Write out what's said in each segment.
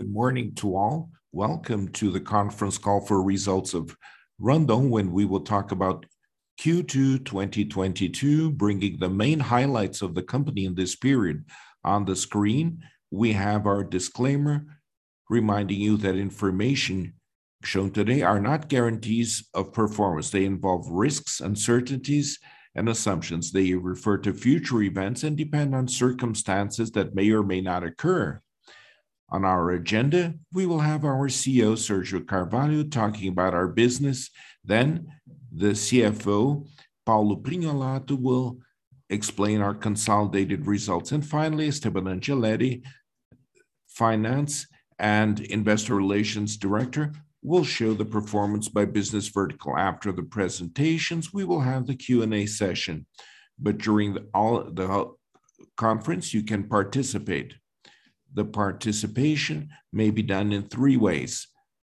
Good morning to all. Welcome to the conference call for results of Randon, when we will talk about Q2 2022, bringing the main highlights of the company in this period. On the screen, we have our disclaimer reminding you that information shown today are not guarantees of performance. They involve risks, uncertainties, and assumptions. They refer to future events and depend on circumstances that may or may not occur. On our agenda, we will have our CEO, Sergio Carvalho, talking about our business. Then the CFO, Paulo Prignolato, will explain our consolidated results. And finally, Esteban Angeletti, Finance and Investor Relations Director, will show the performance by business vertical. After the presentations, we will have the Q&A session. But during the conference, you can participate. The participation may be done in three ways.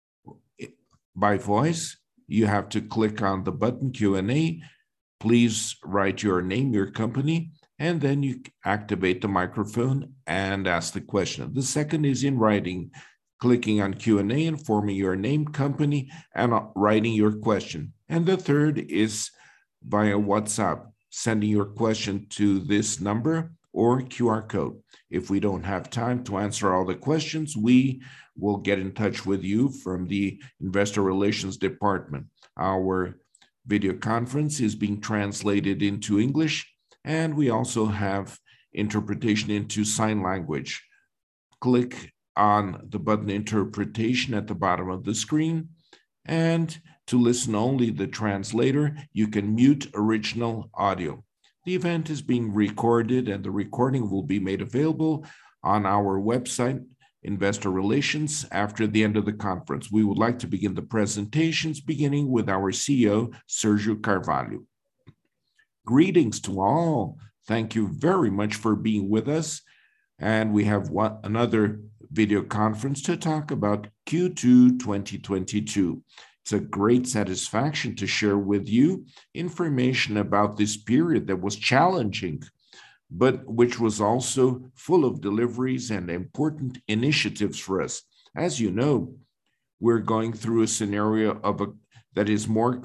By voice, you have to click on the button Q&A. Please write your name, your company, and then you activate the microphone and ask the question. The second is in writing, clicking on Q&A, informing your name, company, and writing your question. And the third is via WhatsApp, sending your question to this number or QR code. If we don't have time to answer all the questions, we will get in touch with you from the Investor Relations Department. Our video conference is being translated into English, and we also have interpretation into sign language. Click on the button Interpretation at the bottom of the screen, and to listen only the translator, you can mute original audio. The event is being recorded, and the recording will be made available on our website, Investor Relations, after the end of the conference. We would like to begin the presentations, beginning with our CEO, Sergio Carvalho. Greetings to all. Thank you very much for being with us. And we have another video conference to talk about Q2 2022. It's a great satisfaction to share with you information about this period that was challenging, but which was also full of deliveries and important initiatives for us. As you know, we're going through a scenario that is more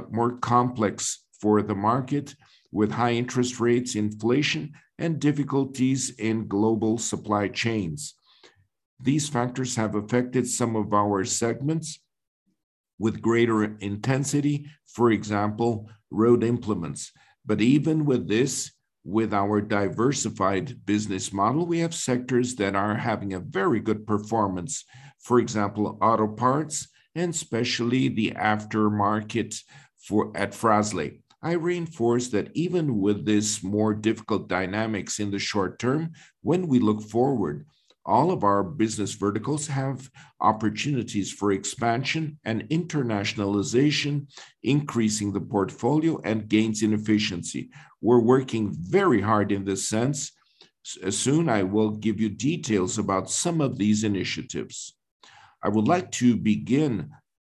complex for the market, with high interest rates, inflation, and difficulties in global supply chains. These factors have affected some of our segments with greater intensity, for example, road implements. But even with this, with our diversified business model, we have sectors that are having a very good performance. For example, auto parts, and especially the aftermarket at Fras-le. I reinforce that even with this more difficult dynamics in the short term, when we look forward, all of our business verticals have opportunities for expansion and internationalization, increasing the portfolio and gains in efficiency. We're working very hard in this sense. Soon I will give you details about some of these initiatives. I would like to begin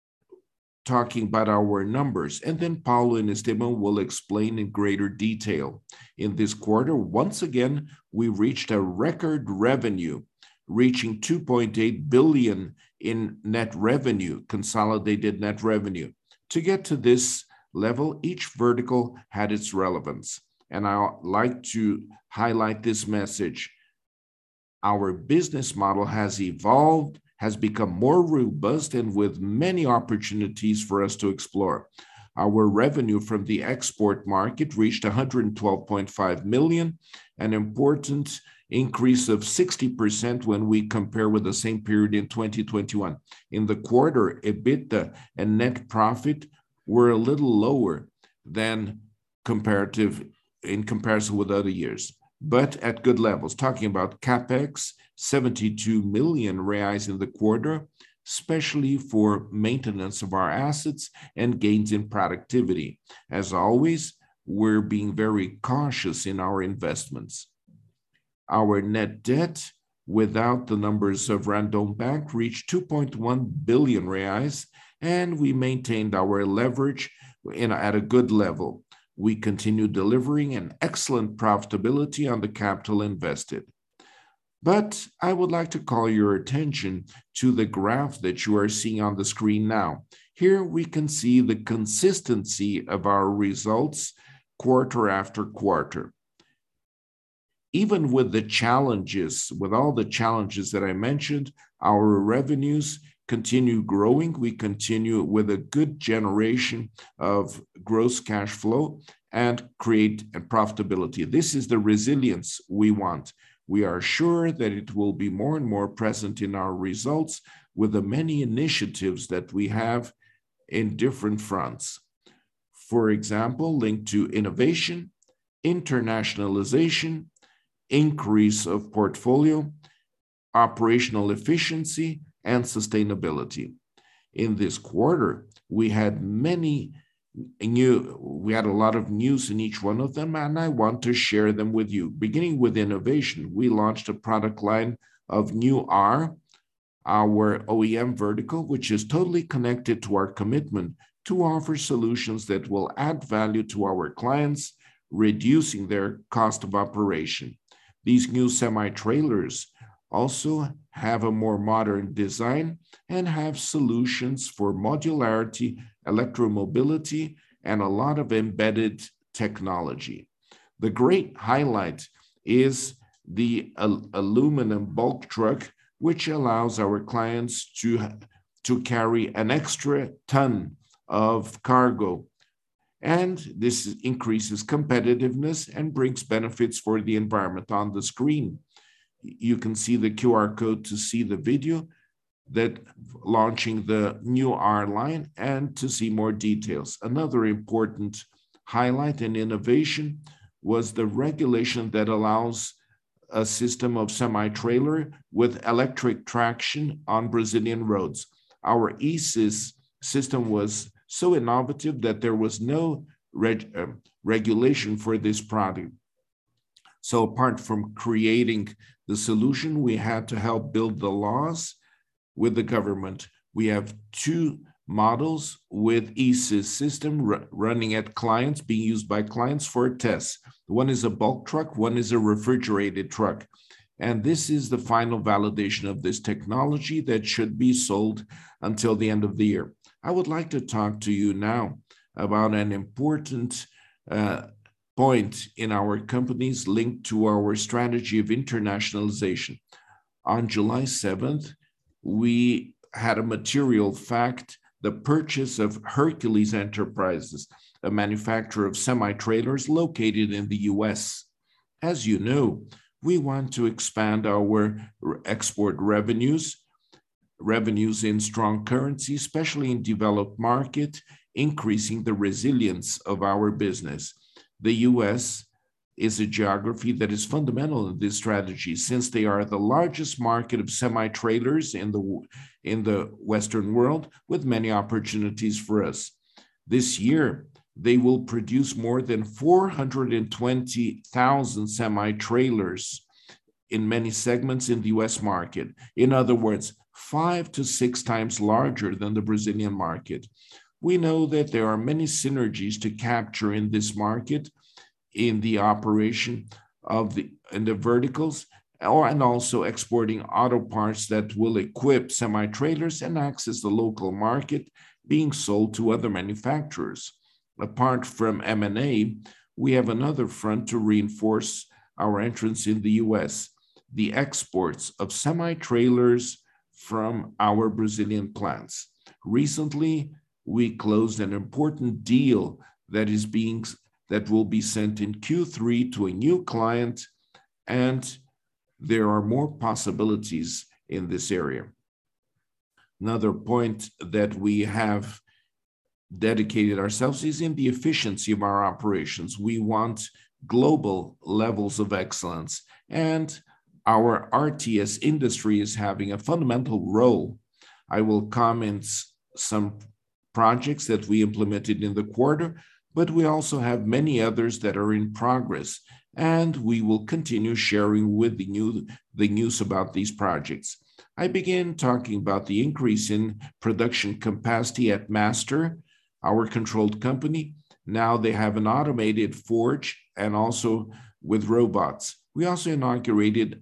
talking about our numbers, and then Paulo and Esteban will explain in greater detail. In this quarter, once again, we reached a record revenue, reaching 2.8 billion in net revenue, consolidated net revenue. To get to this level, each vertical had its relevance. And I like to highlight this message. Our business model has evolved, has become more robust, and with many opportunities for us to explore. Our revenue from the export market reached 112.5 million, an important increase of 60% when we compare with the same period in 2021. In the quarter, EBITDA and net profit were a little lower than in comparison with other years, but at good levels. Talking about CapEx, 72 million reais in the quarter, especially for maintenance of our assets and gains in productivity. As always, we're being very cautious in our investments. Our net debt, without the numbers of Randon Bank, reached 2.1 billion reais, and we maintained our leverage at a good level. We continue delivering an excellent profitability on the capital invested. But I would like to call your attention to the graph that you are seeing on the screen now. Here we can see the consistency of our results quarter after quarter. Even with the challenges, with all the challenges that I mentioned, our revenues continue growing. We continue with a good generation of gross cash flow and create profitability. This is the resilience we want. We are sure that it will be more and more present in our results with the many initiatives that we have in different fronts. For example, linked to innovation, internationalization, increase of portfolio, operational efficiency, and sustainability. In this quarter, we had a lot of news in each one of them, and I want to share them with you. Beginning with innovation, we launched a product line of New R, our OEM vertical, which is totally connected to our commitment to offer solutions that will add value to our clients, reducing their cost of operation. These new semi-trailers also have a more modern design and have solutions for modularity, electromobility, and a lot of embedded technology. The great highlight is the aluminum bulk truck, which allows our clients to carry an extra ton of cargo. And this increases competitiveness and brings benefits for the environment. On the screen, you can see the QR code to see the video that launching the New R line and to see more details. Another important highlight and innovation was the regulation that allows a system of semi-trailer with electric traction on Brazilian roads. Our ESIS system was so innovative that there was no regulation for this product. So apart from creating the solution, we had to help build the laws with the government. We have two models with ESIS system running at clients, being used by clients for tests. One is a bulk truck, one is a refrigerated truck. And this is the final validation of this technology that should be sold until the end of the year. I would like to talk to you now about an important point in our companies linked to our strategy of internationalization. On July 7th, we had a material fact, the purchase of Hercules Enterprises, a manufacturer of semi-trailers located in the US. As you know, we want to expand our export revenues in strong currency, especially in developed market, increasing the resilience of our business. The US is a geography that is fundamental in this strategy, since they are the largest market of semi-trailers in the Western world, with many opportunities for us. This year, they will produce more than 420,000 semi-trailers in many segments in the US market. In other words, 5 to 6 times larger than the Brazilian market. We know that there are many synergies to capture in this market, in the operation of the verticals, and also exporting auto parts that will equip semi-trailers and access the local market, being sold to other manufacturers. Apart from M&A, we have another front to reinforce our entrance in the US, the exports of semi-trailers from our Brazilian plants. Recently, we closed an important deal that will be sent in Q3 to a new client, and there are more possibilities in this area. Another point that we have dedicated ourselves is in the efficiency of our operations. We want global levels of excellence, and our RTS industry is having a fundamental role. I will comment some projects that we implemented in the quarter, but we also have many others that are in progress, and we will continue sharing with the news about these projects. I begin talking about the increase in production capacity at Master, our controlled company. Now they have an automated forge and also with robots. We also inaugurated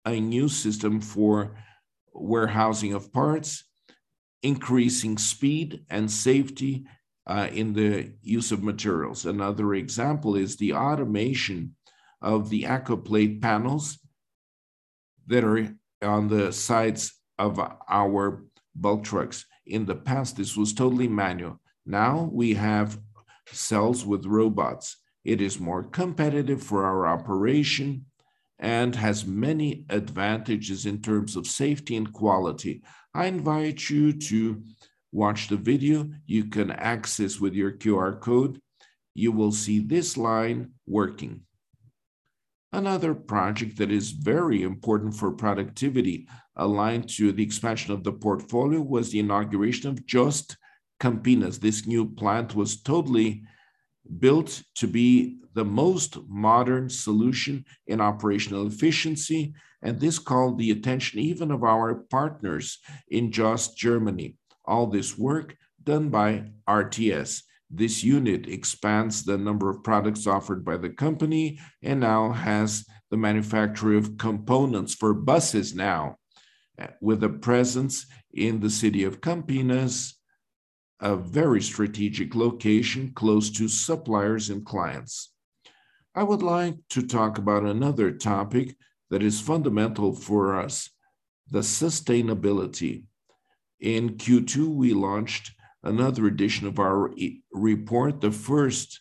a new system for warehousing of parts, increasing speed and safety in the use of materials. Another example is the automation of the Aquaplate panels that are on the sides of our bulk trucks. In the past, this was totally manual. Now we have cells with robots. It is more competitive for our operation and has many advantages in terms of safety and quality. I invite you to watch the video. You can access with your QR code. You will see this line working. Another project that is very important for productivity, aligned to the expansion of the portfolio, was the inauguration of JOST Campinas. This new plant was totally built to be the most modern solution in operational efficiency, and this called the attention even of our partners in JOST Germany. All this work done by RTS. This unit expands the number of products offered by the company and now has the manufacture of components for buses now, with a presence in the city of Campinas, a very strategic location close to suppliers and clients. I would like to talk about another topic that is fundamental for us, the sustainability. In Q2, we launched another edition of our report, the first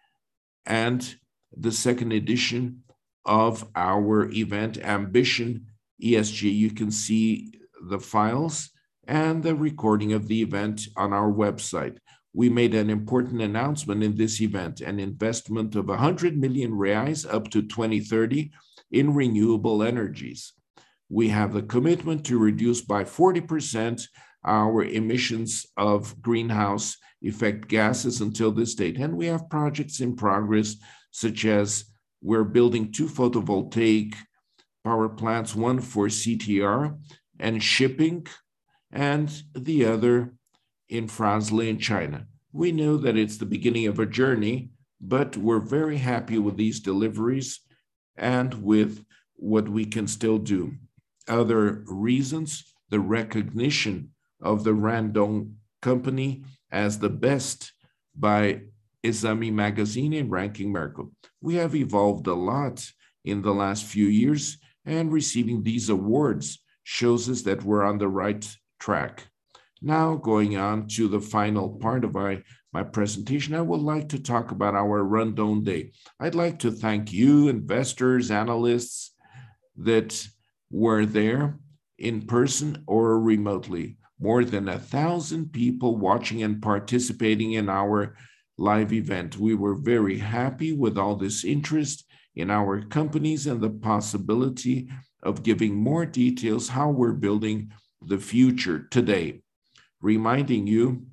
and the second edition of our event, Ambition ESG. You can see the files and the recording of the event on our website. We made an important announcement in this event, an investment of 100 million reais up to 2030 in renewable energies. We have the commitment to reduce by 40% our emissions of greenhouse effect gases until this date. And we have projects in progress, such as we're building 2 photovoltaic power plants, one for CTR and shipping, and the other in Franzley in China. We know that it's the beginning of a journey, but we're very happy with these deliveries and with what we can still do. Other reasons, the recognition of the Randon company as the best by Exame magazine and Ranking Merco. We have evolved a lot in the last few years, and receiving these awards shows us that we're on the right track. Now, going on to the final part of my presentation, I would like to talk about our Randon Day. I'd like to thank you, investors, analysts that were there in person or remotely. More than 1,000 people watching and participating in our live event. We were very happy with all this interest in our companies and the possibility of giving more details how we're building the future today. Reminding you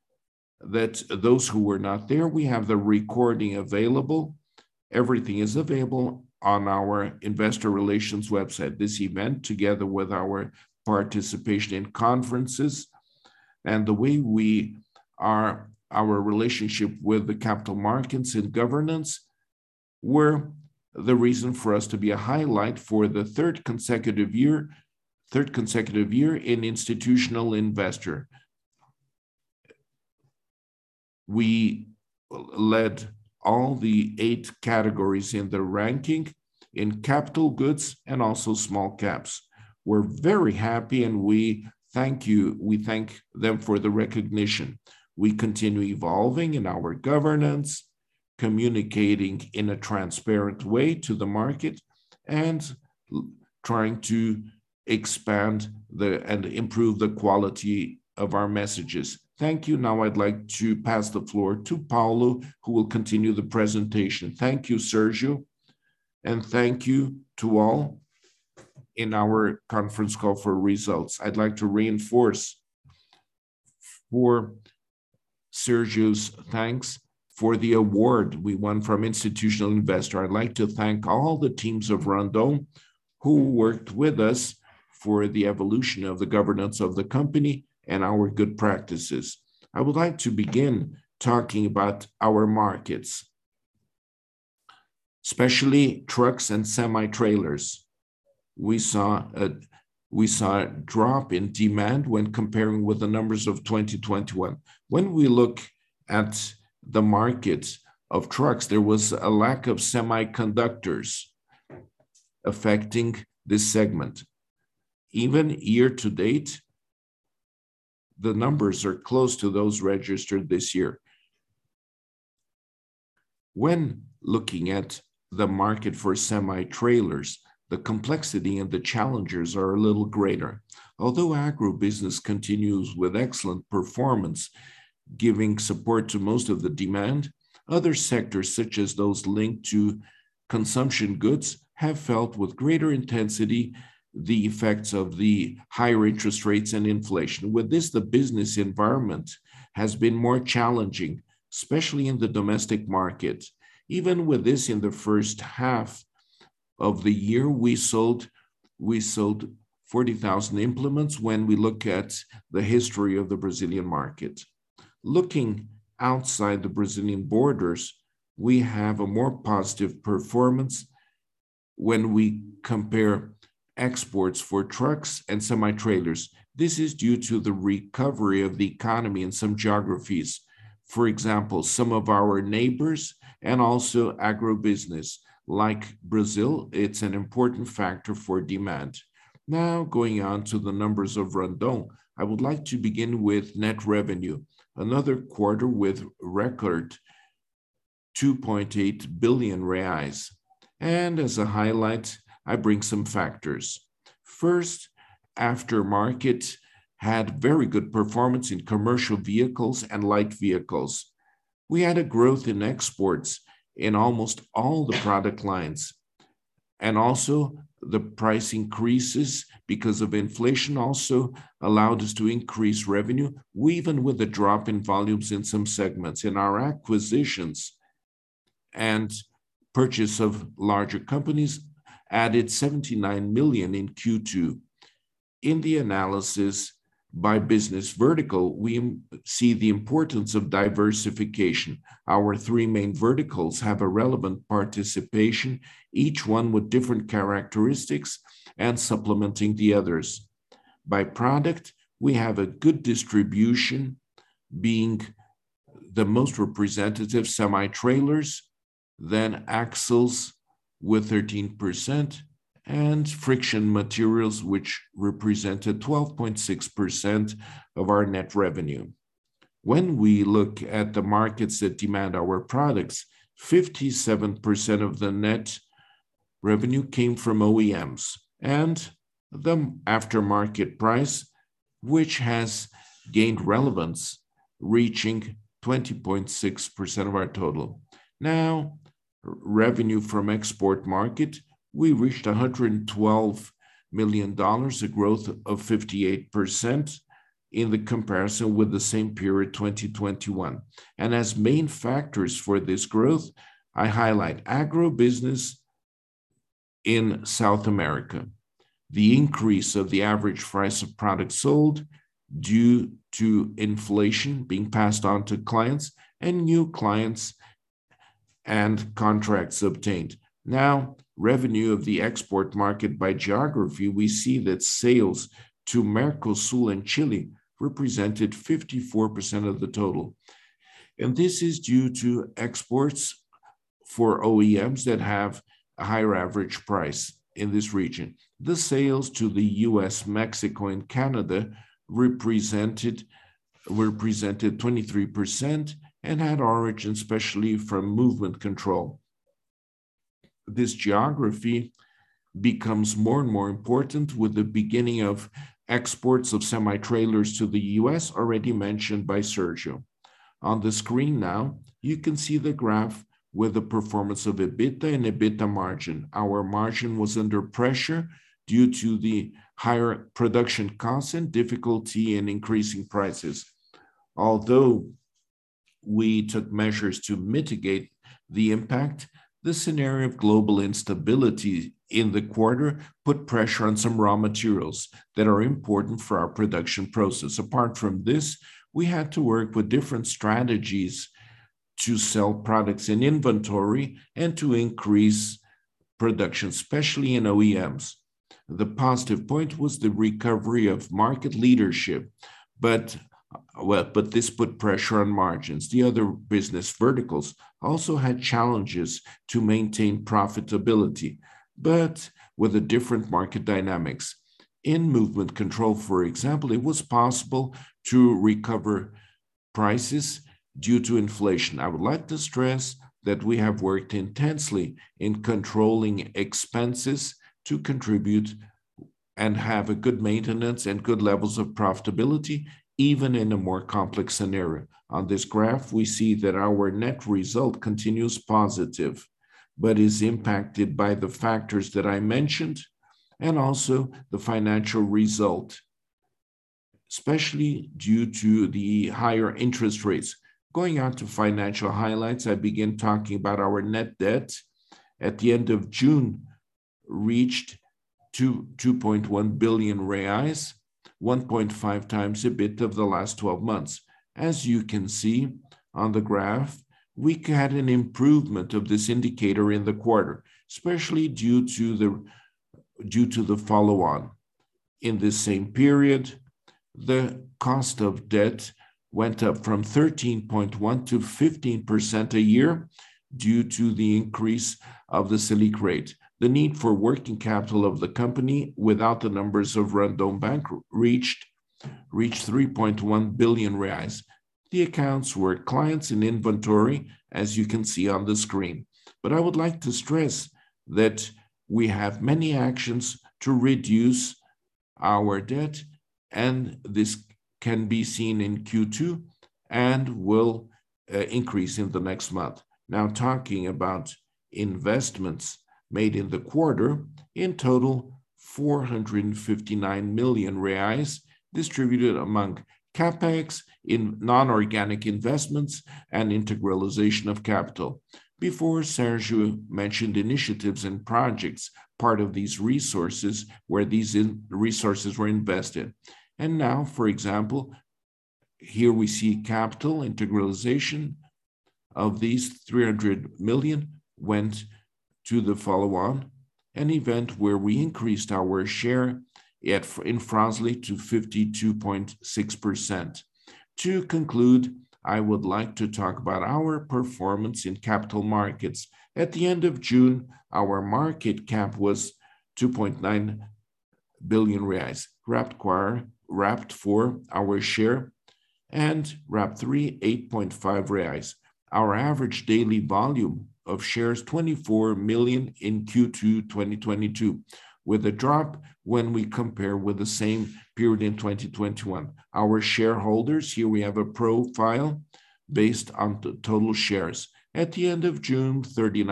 that those who were not there, we have the recording available. Everything is available on our investor relations website. This event, together with our participation in conferences and the way we are, our relationship with the capital markets and governance, were the reason for us to be a highlight for the third consecutive year in Institutional Investor. We led all the 8 categories in the ranking in capital goods and also small caps. We're very happy and we thank you. We thank them for the recognition. We continue evolving in our governance, communicating in a transparent way to the market, and trying to expand and improve the quality of our messages. Thank you. Now I'd like to pass the floor to Paulo, who will continue the presentation. Thank you, Sergio, and thank you to all in our conference call for results. I'd like to reinforce for Sergio's thanks for the award we won from Institutional Investor. I'd like to thank all the teams of Randon who worked with us for the evolution of the governance of the company and our good practices. I would like to begin talking about our markets, especially trucks and semi-trailers. we saw a drop in demand when comparing with the numbers of 2021. When we look at the market of trucks, there was a lack of semiconductors affecting this segment. Even year to date, the numbers are close to those registered this year. When looking at the market for semi-trailers, the complexity and the challenges are a little greater. Although agribusiness continues with excellent performance, giving support to most of the demand, other sectors, such as those linked to consumption goods, have felt with greater intensity the effects of the higher interest rates and inflation. With this, the business environment has been more challenging, especially in the domestic market. Even with this, in the first half of the year, we sold 40,000 implements when we look at the history of the Brazilian market. Looking outside the Brazilian borders, we have a more positive performance when we compare exports for trucks and semi-trailers. This is due to the recovery of the economy in some geographies. For example, some of our neighbors and also agribusiness, like Brazil, it's an important factor for demand. Now, going on to the numbers of Randon, I would like to begin with net revenue, another quarter with record 2.8 billion reais. And as a highlight, I bring some factors. First, aftermarket had very good performance in commercial vehicles and light vehicles. We had a growth in exports in almost all the product lines. And also the price increases because of inflation also allowed us to increase revenue, even with a drop in volumes in some segments. In our acquisitions and purchase of larger companies added 79 million in Q2. In the analysis by business vertical, we see the importance of diversification. Our three main verticals have a relevant participation, each one with different characteristics and supplementing the others. By product, we have a good distribution, being the most representative semi-trailers, then axles with 13%, and friction materials, which represented 12.6% of our net revenue. When we look at the markets that demand our products, 57% of the net revenue came from OEMs, and the aftermarket price, which has gained relevance, reaching 20.6% of our total. Now, revenue from export market, we reached $112 million, a growth of 58% in the comparison with the same period 2021. And as main factors for this growth, I highlight agribusiness in South America, the increase of the average price of products sold due to inflation being passed on to clients, and new clients and contracts obtained. Now, revenue of the export market by geography, we see that sales to Mercosul and Chile represented 54% of the total. And this is due to exports for OEMs that have a higher average price in this region. The sales to the US, Mexico, and Canada represented 23% and had origin especially from movement control. This geography becomes more and more important with the beginning of exports of semi-trailers to the US, already mentioned by Sergio. On the screen now, you can see the graph with the performance of EBITDA and EBITDA margin. Our margin was under pressure due to the higher production costs and difficulty in increasing prices. Although we took measures to mitigate the impact, the scenario of global instability in the quarter put pressure on some raw materials that are important for our production process. Apart from this, we had to work with different strategies to sell products in inventory and to increase production, especially in OEMs. The positive point was the recovery of market leadership, but this put pressure on margins. The other business verticals also had challenges to maintain profitability, but with a different market dynamics. In movement control, for example, it was possible to recover prices due to inflation. I would like to stress that we have worked intensely in controlling expenses to contribute and have a good maintenance and good levels of profitability, even in a more complex scenario. On this graph, we see that our net result continues positive, but is impacted by the factors that I mentioned, and also the financial result, especially due to the higher interest rates. Going on to financial highlights, I begin talking about our net debt. At the end of June, reached 2.1 billion reais, 1.5 times EBIT of the last 12 months. As you can see on the graph, we had an improvement of this indicator in the quarter, especially due to the follow-on. In this same period, the cost of debt went up from 13.1 to 15% a year due to the increase of the Selic rate. The need for working capital of the company without the numbers of Randon Bank reached 3.1 billion reais. The accounts were clients in inventory, as you can see on the screen. But I would like to stress that we have many actions to reduce our debt, and this can be seen in Q2 and will increase in the next month. Now, talking about investments made in the quarter, in total, 459 million reais distributed among CapEx, in non-organic investments, and integralization of capital. Before, Sergio mentioned initiatives and projects, part of these resources, where these resources were invested. And now, for example, here we see capital integralization of these 300 million went to the follow-on, an event where we increased our share in Fras-le to 52.6%. To conclude, I would like to talk about our performance in capital markets. At the end of June, our market cap was 2.9 billion reais, wrapped 4 our share, and wrapped 3, 8.5 reais. Our average daily volume of shares, 24 million in Q2 2022, with a drop when we compare with the same period in 2021. Our shareholders, here we have a profile based on the total shares. At the end of June,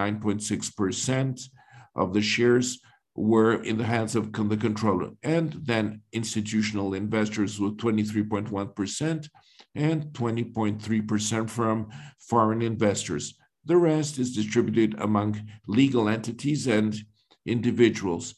39.6% of the shares were in the hands of the controller, and then institutional investors with 23.1% and 20.3% from foreign investors. The rest is distributed among legal entities and individuals.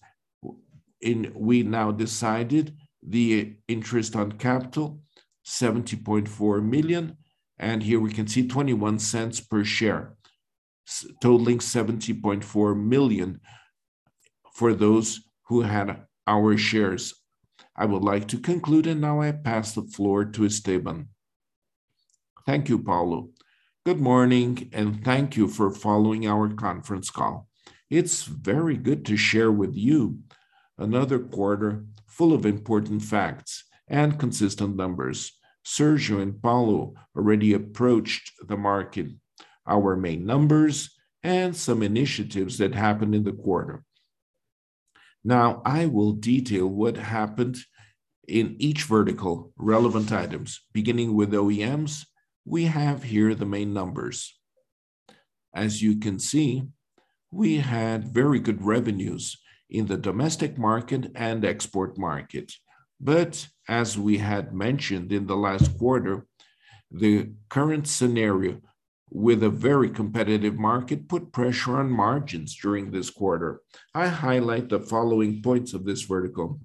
We now decided the interest on capital, 70.4 million, and here we can see 21 cents per share, totaling 70.4 million for those who had our shares. I would like to conclude, and now I pass the floor to Esteban. Thank you, Paulo. Good morning, and thank you for following our conference call. It's very good to share with you another quarter full of important facts and consistent numbers. Sergio and Paulo already approached the market, our main numbers, and some initiatives that happened in the quarter. Now, I will detail what happened in each vertical, relevant items. Beginning with OEMs, we have here the main numbers. As you can see, we had very good revenues in the domestic market and export market. But as we had mentioned in the last quarter, the current scenario with a very competitive market put pressure on margins during this quarter. I highlight the following points of this vertical.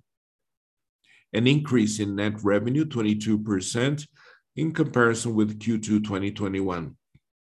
An increase in net revenue, 22%, in comparison with Q2 2021.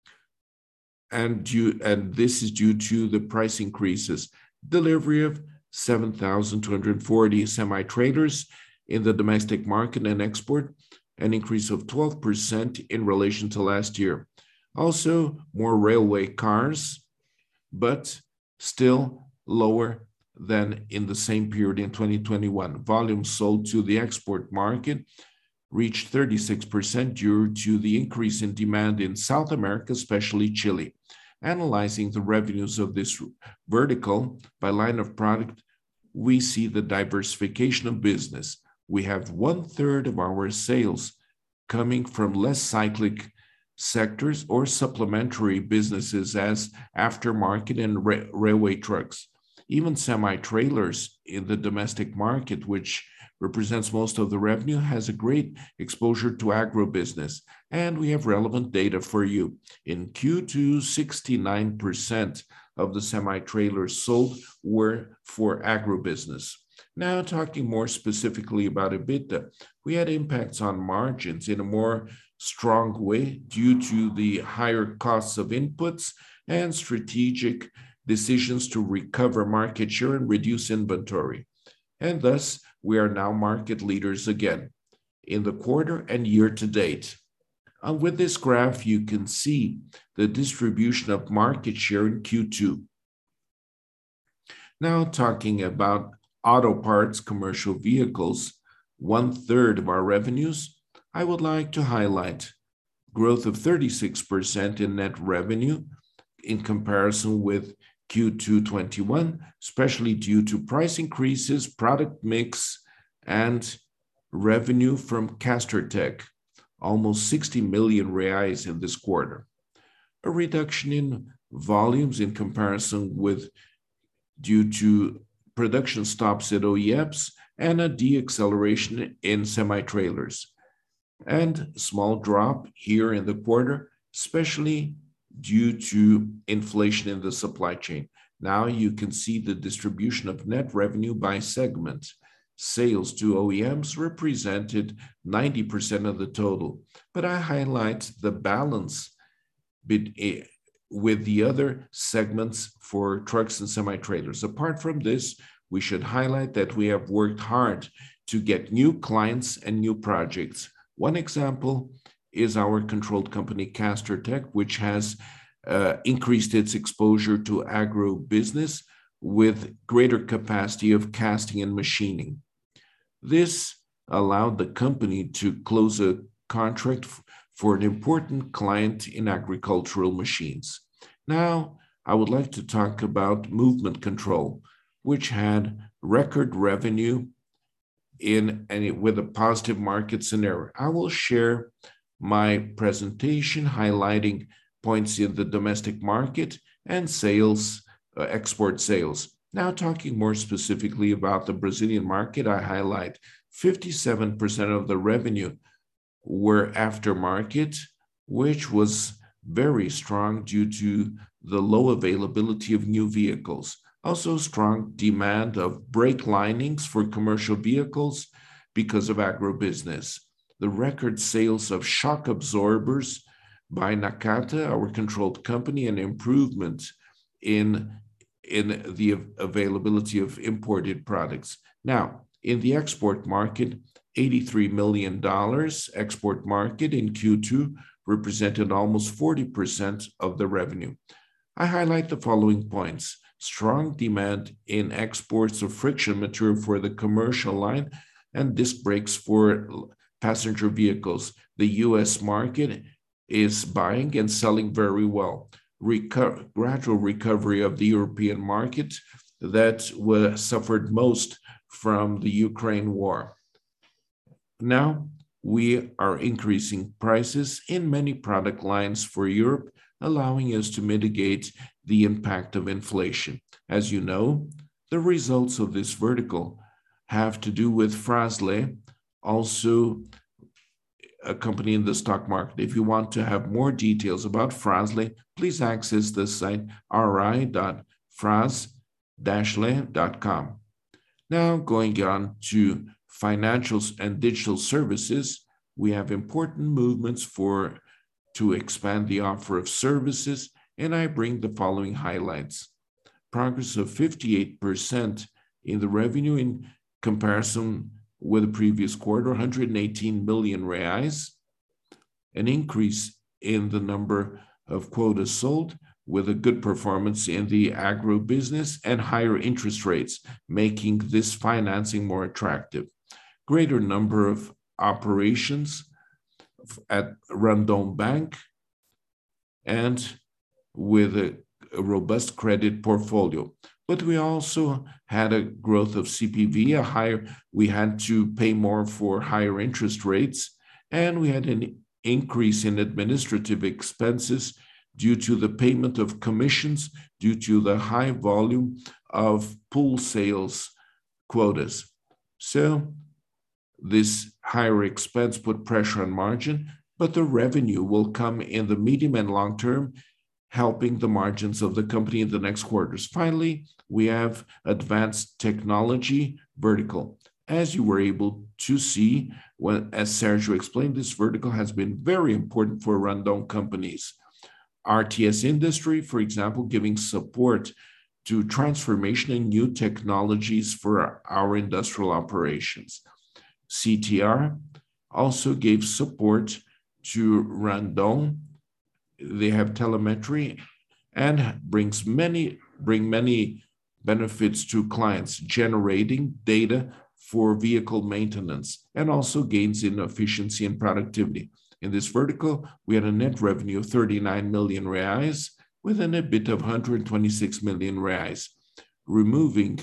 And this is due to the price increases. Delivery of 7,240 semi-trailers in the domestic market and export, an increase of 12% in relation to last year. Also, more railway cars, but still lower than in the same period in 2021. Volumes sold to the export market reached 36% due to the increase in demand in South America, especially Chile. Analyzing the revenues of this vertical by line of product, we see the diversification of business. We have 1/3 of our sales coming from less cyclic sectors or supplementary businesses as aftermarket and railway trucks. Even semi-trailers in the domestic market, which represents most of the revenue, has a great exposure to agribusiness, and we have relevant data for you. In Q2, 69% of the semi-trailers sold were for agribusiness. Now, talking more specifically about EBITDA, we had impacts on margins in a more strong way due to the higher costs of inputs and strategic decisions to recover market share and reduce inventory. And thus, we are now market leaders again in the quarter and year to date. With this graph, you can see the distribution of market share in Q2. Now, talking about auto parts, commercial vehicles, 1/3 of our revenues, I would like to highlight growth of 36% in net revenue in comparison with Q2 21, especially due to price increases, product mix, and revenue from Castertech, almost 60 million reais in this quarter. A reduction in volumes in comparison with due to production stops at OEMs and a deacceleration in semi-trailers. And small drop here in the quarter, especially due to inflation in the supply chain. Now you can see the distribution of net revenue by segment. Sales to OEMs represented 90% of the total, but I highlight the balance with the other segments for trucks and semi-trailers. Apart from this, we should highlight that we have worked hard to get new clients and new projects. One example is our controlled company, Castertech, which has increased its exposure to agro-business with greater capacity of casting and machining. This allowed the company to close a contract for an important client in agricultural machines. Now, I would like to talk about movement control, which had record revenue with a positive market scenario. I will share my presentation highlighting points in the domestic market and sales, export sales. Now, talking more specifically about the Brazilian market, I highlight 57% of the revenue were aftermarket, which was very strong due to the low availability of new vehicles. Also, strong demand of brake linings for commercial vehicles because of agribusiness. The record sales of shock absorbers by Nakata, our controlled company, and improvement in the availability of imported products. Now, in the export market, $83 million export market in Q2 represented almost 40% of the revenue. I highlight the following points. Strong demand in exports of friction material for the commercial line and disc brakes for passenger vehicles. The US market is buying and selling very well. Gradual recovery of the European market that suffered most from the Ukraine war. Now, we are increasing prices in many product lines for Europe, allowing us to mitigate the impact of inflation. As you know, the results of this vertical have to do with Fras-le, also a company in the stock market. If you want to have more details about Fras-le, please access the site ri.fras-le.com. Now, going on to financials and digital services, we have important movements to expand the offer of services, and I bring the following highlights. Progress of 58% in the revenue in comparison with the previous quarter, 118 million reais, an increase in the number of quotas sold, with a good performance in the agro business and higher interest rates, making this financing more attractive. Greater number of operations at Randon Bank, and with a robust credit portfolio. But we also had a growth of CPV, we had to pay more for higher interest rates, and we had an increase in administrative expenses due to the payment of commissions, due to the high volume of pool sales quotas. So this higher expense put pressure on margin, but the revenue will come in the medium and long term, helping the margins of the company in the next quarters. Finally, we have advanced technology vertical. As you were able to see, as Sergio explained, this vertical has been very important for Randon companies. RTS Industry, for example, giving support to transformation and new technologies for our industrial operations. CTR also gave support to Randon. They have telemetry and bring many benefits to clients, generating data for vehicle maintenance, and also gains in efficiency and productivity. In this vertical, we had a net revenue of 39 million reais with an EBIT of 126 million reais. Removing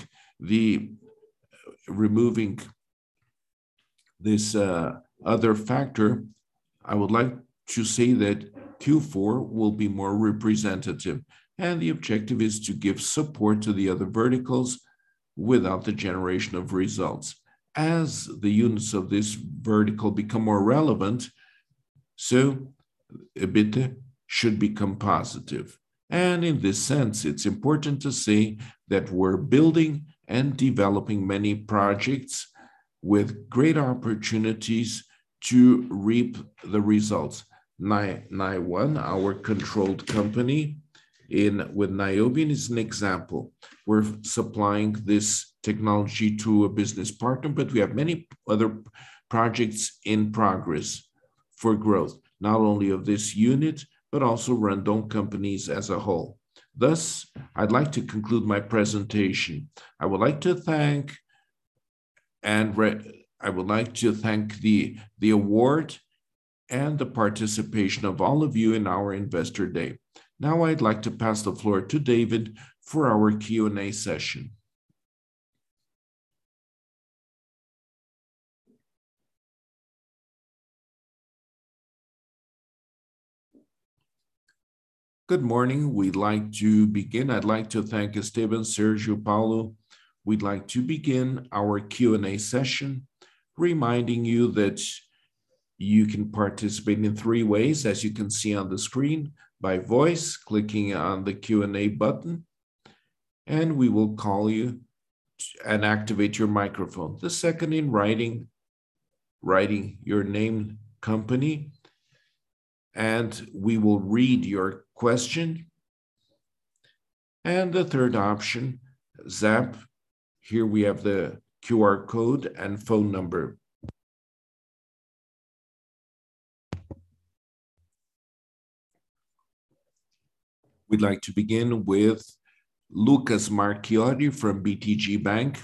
this other factor, I would like to say that Q4 will be more representative, and the objective is to give support to the other verticals without the generation of results. As the units of this vertical become more relevant, so EBITDA should become positive. And in this sense, it's important to say that we're building and developing many projects with great opportunities to reap the results. NIONE, our controlled company with Niobium, is an example. We're supplying this technology to a business partner, but we have many other projects in progress for growth, not only of this unit, but also Randon companies as a whole. Thus, I'd like to conclude my presentation. I would like to thank the award and the participation of all of you in our Investor Day. Now I'd like to pass the floor to David for our Q&A session. Good morning. We'd like to begin. I'd like to thank Esteban, Sergio, Paulo. We'd like to begin our Q&A session, reminding you that you can participate in 3 ways, as you can see on the screen: by voice, clicking on the Q&A button, and we will call you and activate your microphone. The second, in writing your name, company, and we will read your question. And the third option, Zap. Here we have the QR code and phone number. We'd like to begin with Lucas Marchiori from BTG Bank.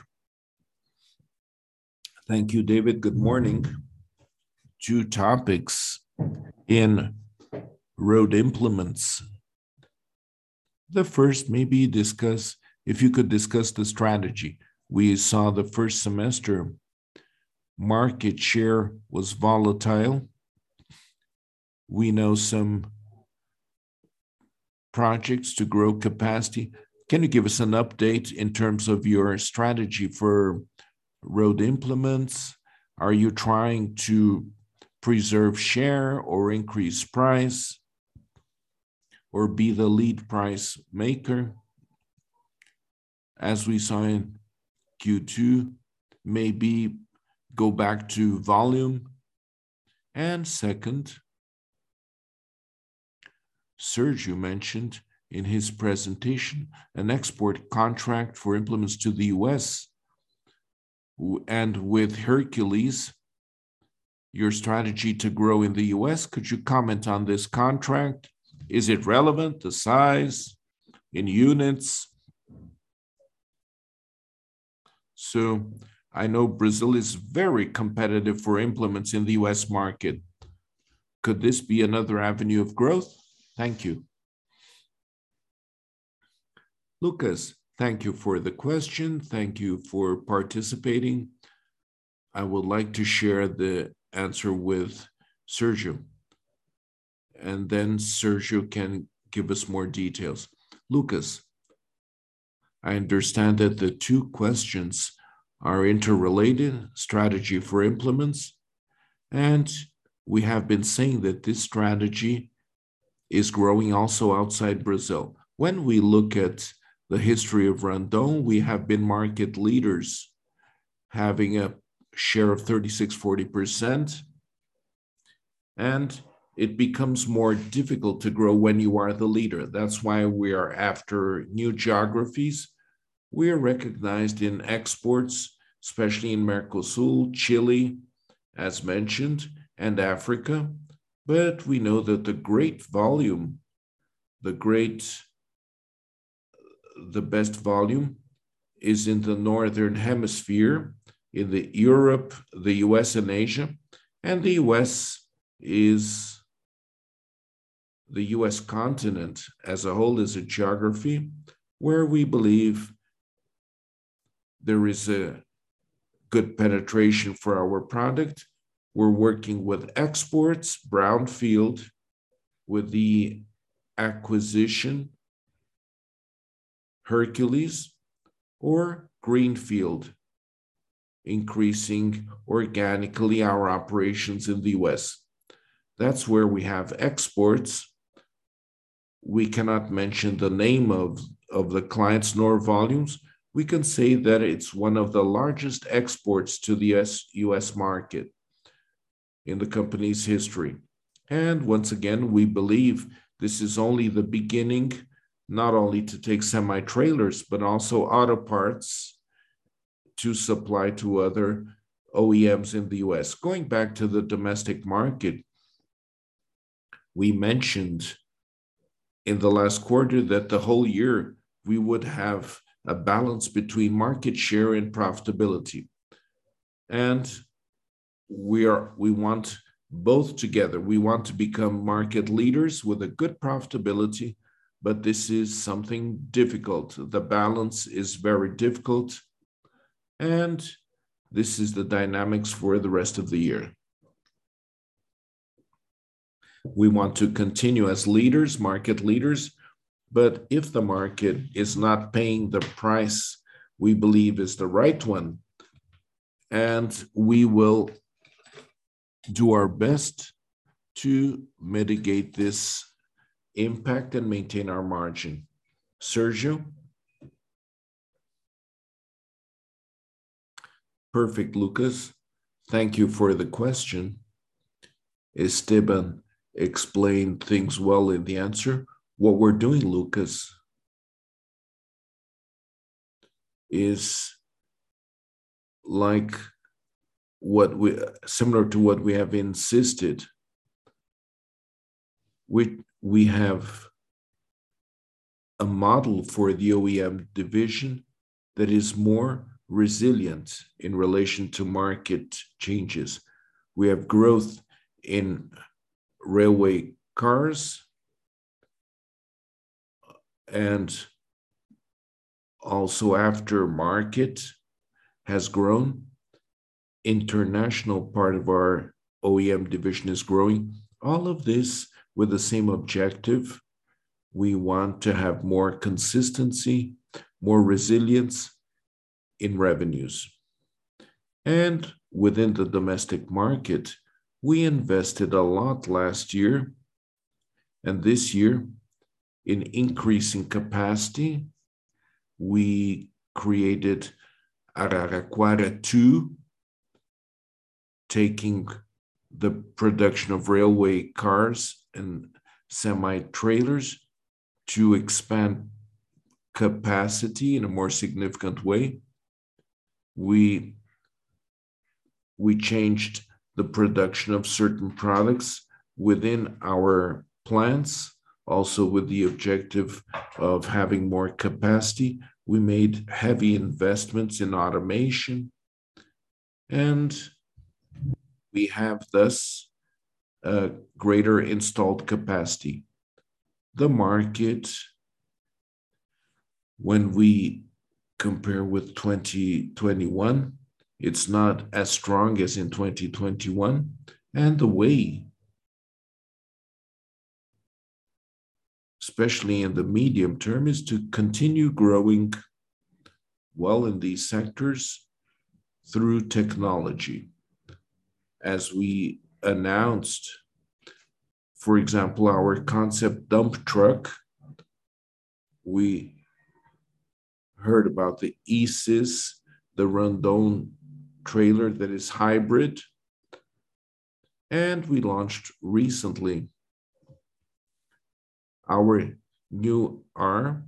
Thank you, David. Good morning. 2 topics in road implements. The first, maybe if you could discuss the strategy. We saw the first semester market share was volatile. We know some projects to grow capacity. Can you give us an update in terms of your strategy for road implements? Are you trying to preserve share or increase price or be the lead price maker? As we saw in Q2, maybe go back to volume. And second, Sergio mentioned in his presentation an export contract for implements to the US. And with Hercules, your strategy to grow in the US, could you comment on this contract? Is it relevant, the size, in units? So I know Brazil is very competitive for implements in the US market. Could this be another avenue of growth? Thank you. Lucas, thank you for the question. Thank you for participating. I would like to share the answer with Sergio, and then Sergio can give us more details. Lucas, I understand that the two questions are interrelated, strategy for implements, and we have been saying that this strategy is growing also outside Brazil. When we look at the history of Randon, we have been market leaders, having a share of 36-40%, and it becomes more difficult to grow when you are the leader. That's why we are after new geographies. We are recognized in exports, especially in Mercosur, Chile, as mentioned, and Africa. But we know that the great volume, the best volume is in the Northern Hemisphere, in the Europe, the US, and Asia. And the US is the US continent as a whole is a geography where we believe there is a good penetration for our product. We're working with exports, brownfield, with the acquisition, Hercules, or greenfield, increasing organically our operations in the US. That's where we have exports. We cannot mention the name of the clients nor volumes. We can say that it's one of the largest exports to the US market in the company's history. And once again, we believe this is only the beginning, not only to take semi-trailers, but also auto parts to supply to other OEMs in the US. Going back to the domestic market, we mentioned in the last quarter that the whole year we would have a balance between market share and profitability. And we want both together. We want to become market leaders with a good profitability, but this is something difficult. The balance is very difficult, and this is the dynamics for the rest of the year. We want to continue as leaders, market leaders, but if the market is not paying the price we believe is the right one, and we will do our best to mitigate this impact and maintain our margin. Sergio? Perfect, Lucas. Thank you for the question. Esteban explained things well in the answer. What we're doing, Lucas, is like similar to what we have insisted. We have a model for the OEM division that is more resilient in relation to market changes. We have growth in railway cars and also aftermarket has grown. International part of our OEM division is growing. All of this with the same objective. We want to have more consistency, more resilience in revenues. And within the domestic market, we invested a lot last year and this year in increasing capacity. We created Araraquara 2, taking the production of railway cars and semi-trailers to expand capacity in a more significant way. We we changed the production of certain products within our plants, also with the objective of having more capacity. We made heavy investments in automation, and we have thus a greater installed capacity. The market, when we compare with 2021, it's not as strong as in 2021, and the way, especially in the medium term, is to continue growing well in these sectors through technology. As we announced, for example, our concept dump truck, we heard about the eSys, the Randon trailer that is hybrid, and we launched recently our new R,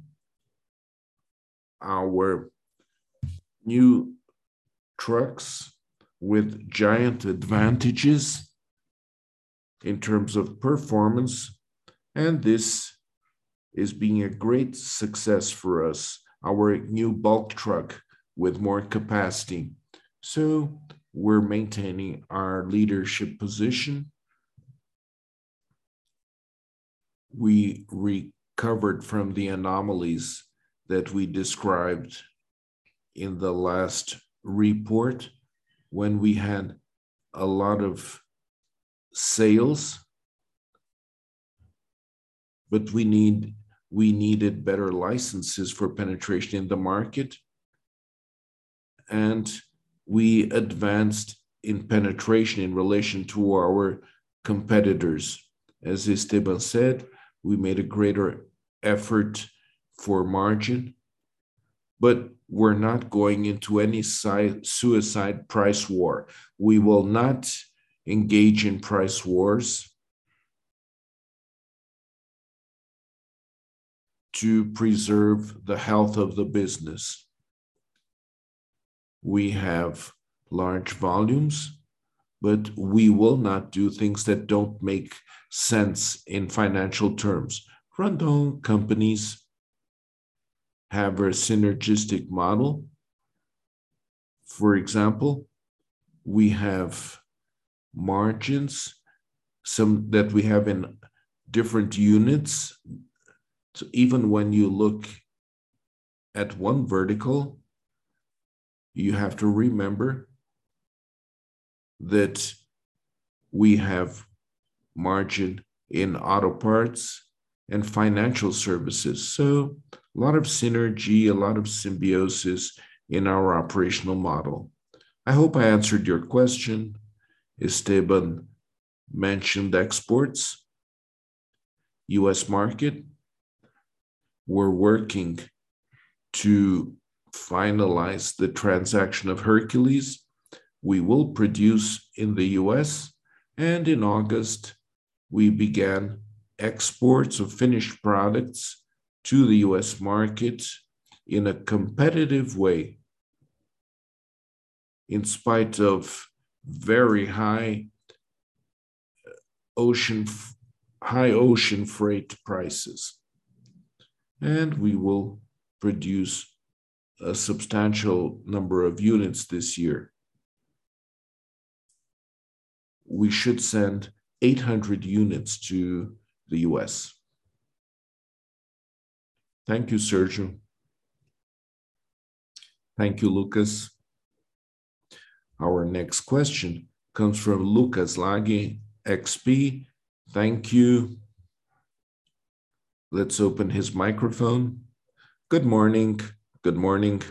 our new trucks with giant advantages in terms of performance, and this is being a great success for us, our new bulk truck with more capacity. So we're maintaining our leadership position. We recovered from the anomalies that we described in the last report when we had a lot of sales, but we needed better licenses for penetration in the market, and we advanced in penetration in relation to our competitors. As Esteban said, we made a greater effort for margin, but we're not going into any suicide price war. We will not engage in price wars to preserve the health of the business. We have large volumes, but we will not do things that don't make sense in financial terms. Randon companies have a synergistic model. For example, we have margins, some that we have in different units. So even when you look at one vertical, you have to remember that we have margin in auto parts and financial services. So a lot of synergy, a lot of symbiosis in our operational model. I hope I answered your question. Esteban mentioned exports, US market. We're working to finalize the transaction of Hercules. We will produce in the US, and in August, we began exports of finished products to the US market in a competitive way, in spite of very high ocean freight prices. And we will produce a substantial number of units this year. We should send 800 units to the US. Thank you, Sergio. Thank you, Lucas. Our next question comes from Lucas Laghi, XP. Thank you. Let's open his microphone. Good morning. Good morning.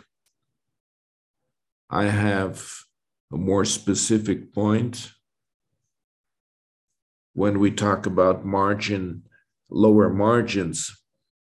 I have a more specific point. When we talk about margin, lower margins,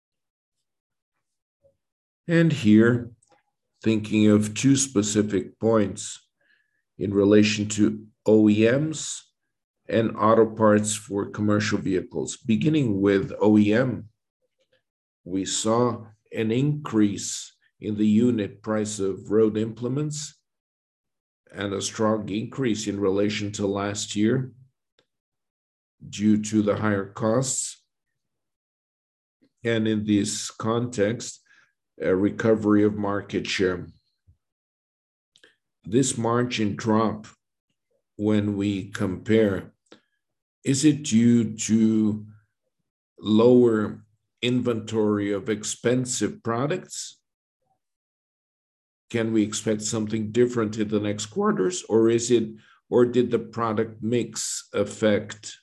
and here, thinking of two specific points in relation to OEMs and auto parts for commercial vehicles. Beginning with OEM, we saw an increase in the unit price of road implements, and a strong increase in relation to last year due to the higher costs. And in this context, a recovery of market share. This margin drop, when we compare, is it due to lower inventory of expensive products? Can we expect something different in the next quarters, or did the product mix affect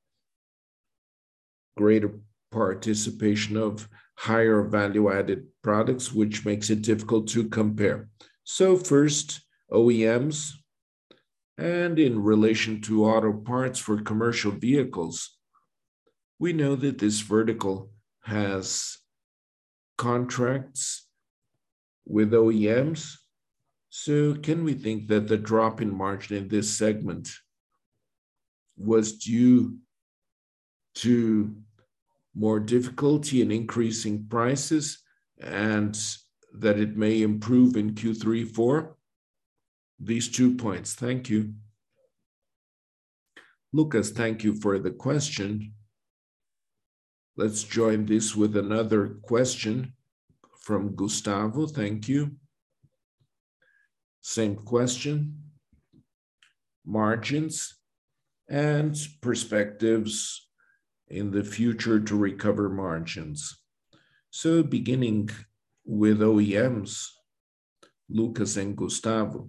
greater participation of higher value-added products, which makes it difficult to compare? So first, OEMs, and in relation to auto parts for commercial vehicles, we know that this vertical has contracts with OEMs. So can we think that the drop in margin in this segment was due to more difficulty in increasing prices and that it may improve in Q3, 4? These 2 points. Thank you. Lucas, thank you for the question. Let's join this with another question from Gustavo. Thank you. Same question. Margins and perspectives in the future to recover margins. So beginning with OEMs, Lucas and Gustavo,